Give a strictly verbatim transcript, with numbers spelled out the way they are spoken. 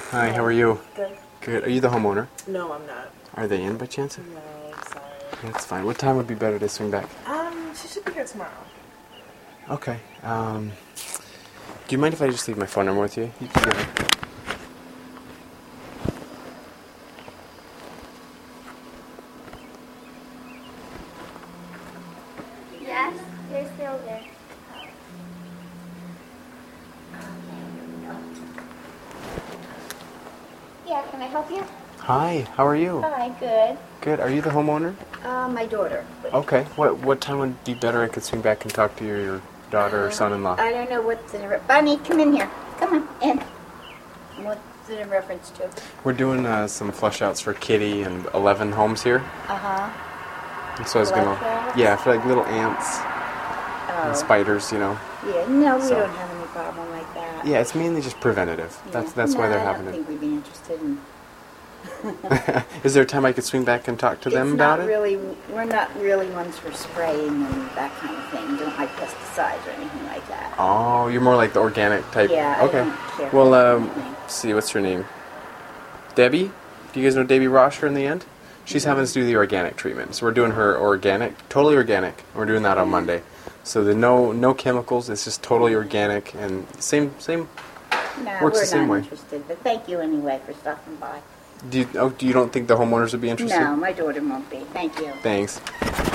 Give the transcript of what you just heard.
Hi, how are you? Good. Good. Are you the homeowner? No, I'm not. Are they in by chance? No, I'm sorry. That's fine. What time would be better to swing back? Um, she should be here tomorrow. Okay. Um, do you mind if I just leave my phone number with you? You can give it. Yes, they're still there. Yeah, can I help you? Hi, how are you? Hi, good. Good. Are you the homeowner? Uh, my daughter. Okay. What what time would be better? I could swing back and talk to your, your daughter or son-in-law. I don't know what's in re- Bunny, come in here. Come on, in. What's it in reference to? We're doing uh, some flush outs for Kitty and eleven homes here. Uh-huh. And so I was gonna, Flush outs? yeah, for like little ants Oh. and spiders, you know. Yeah, no, we So- don't have any problem like that. Yeah, it's mainly just preventative. Yeah. That's that's no, why they're I having don't it. think we'd be interested in... Is there a time I could swing back and talk to them it's about not it? really, we're not really ones for spraying and that kind of thing. We don't like pesticides or anything like that. Oh, you're more like the organic type. Yeah, I okay. don't care Well, for um, anything. see, what's her name? Debbie? Do you guys know Debbie Rosher in the end? She's having us do the organic treatment. So we're doing her organic, totally organic. We're doing that on Monday. So the no no chemicals. It's just totally organic and same same. No, works we're the same not way. interested, but thank you anyway for stopping by. Do you, oh, do you don't think the homeowners would be interested? No, my daughter won't be. Thank you. Thanks.